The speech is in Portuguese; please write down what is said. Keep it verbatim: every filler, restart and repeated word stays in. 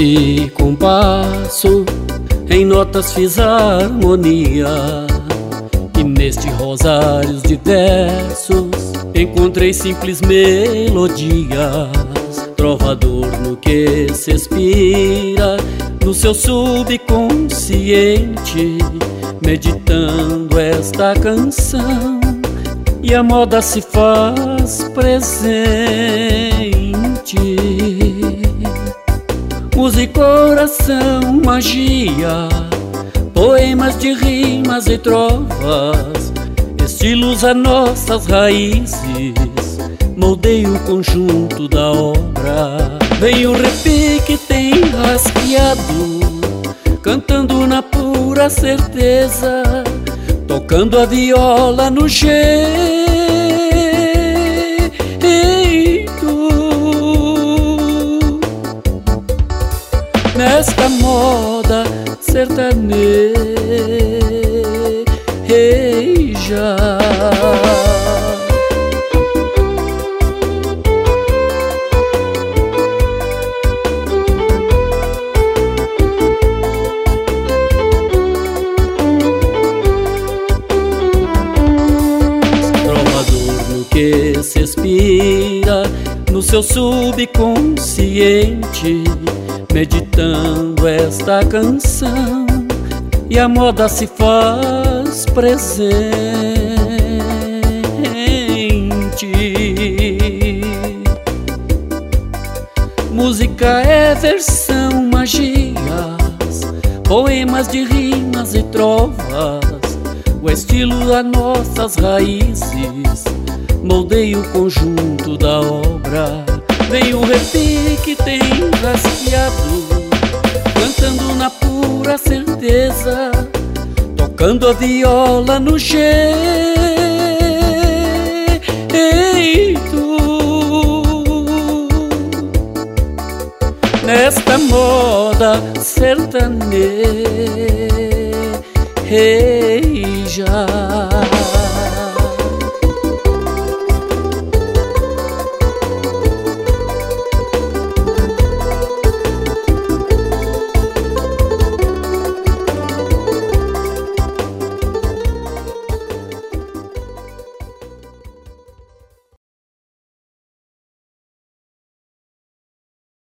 nesse compasso, em notas fiz harmonia, e neste rosário de versos encontrei simples melodias. Trovador no que se expira, no seu subconsciente, meditando esta canção, e a moda se faz presente. Música, oração, magia, poemas de rimas e trovas, estilos a nossas raízes, moldei o conjunto da obra. Vem o repique, tem rasqueado, cantando na pura certeza, tocando a viola no jeito. Nesta moda sertaneja, que se expira no seu subconsciente, meditando esta canção, e a moda se faz presente. Música é versão, magias, poemas de rimas e trovas, o estilo a nossas raízes, moldei o conjunto da obra. Vem o repique, tem rasqueado, cantando na pura certeza, tocando a viola no jeito. Nesta moda sertaneja.